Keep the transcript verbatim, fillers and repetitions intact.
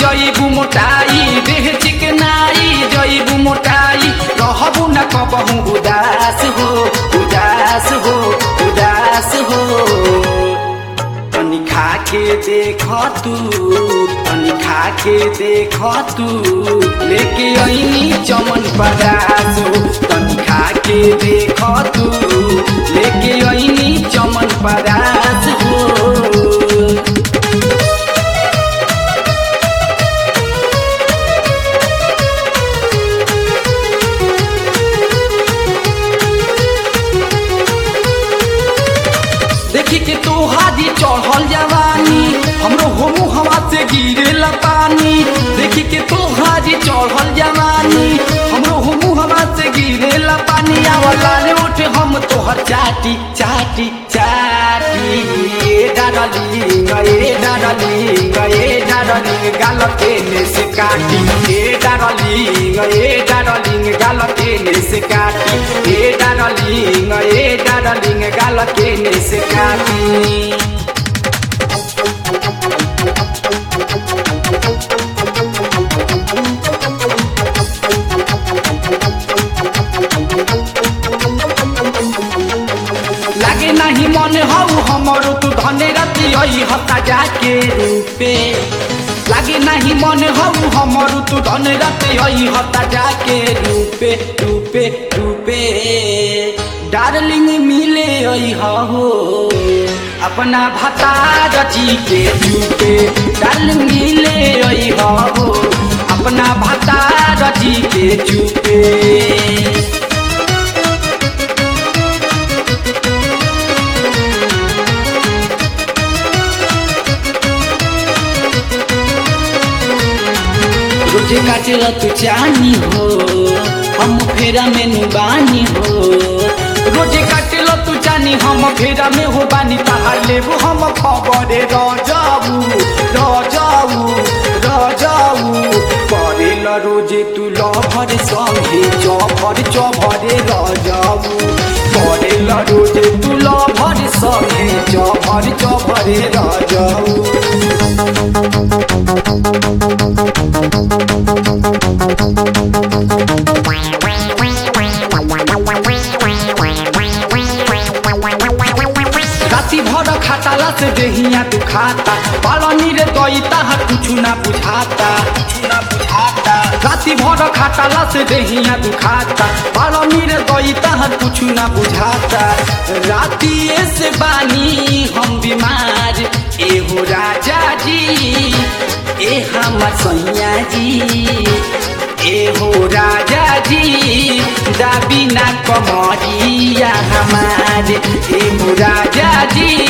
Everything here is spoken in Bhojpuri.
जइबू मोटाई देह चिकनाई जइबू मोटाई रहबू न कबहू उदास हो उदास हो उदास हो तनी खा के देख तू तनी खा के देख तू लेके आईनी चमन परास हो तनी खा के देख तू लेके आईनी चमन परास हो देखी के तोहारी चढ़ल जवानी हमरो होमू हवा से गिरेला पानी देखी के तोहारी चढ़ल जवानी हमरो होमू हवा से गिरेला पानी आवला रे उठ हम तोहर चाटी चाटी चाटी ए डारली गए डारली गए डारली गाल के ने से काटी ए डारली गए डारली गाल के ने से काटी ए डारली गए डारली गाल के ने से काटी लागे नहीं मन हऊ हमरो तू धने राती आई हता जाके रूपे लागे नहीं मन हऊ हमरो तू धने राती आई हता जाके रूपे रूपे रूपे डार्लिंग मिले आई हो अपना भतार जी के रूपे डार्लिंग मिले आई हो अपना भतार जी के रूपे रोजे काटेला तू चानी हो हम फेरा में नुबानी हो रोजे काटेला तू चानी हम फेरा में हो बानी तहार लेबू हम खबरे रजाऊ रजाऊ रजाऊ करेला रोजे तू लभर संगे चभर चभरे रजाऊ करेला रोजे तू लभर संगे चभर चभरे रजाऊ राती भर खाताला से देहिया दुखाता पालनी रे दईता है कुछ ना बुझाता ना बुझाता राती भर खाताला से देहिया दुखाता पालनी रे दईता है कुछ ना बुझाता राती से बानी हम बीमार ए हो राजा जी ए हमर सैया जी ए हो राजा जी दाबी ना कमरिया हमारे ए हो राजा जी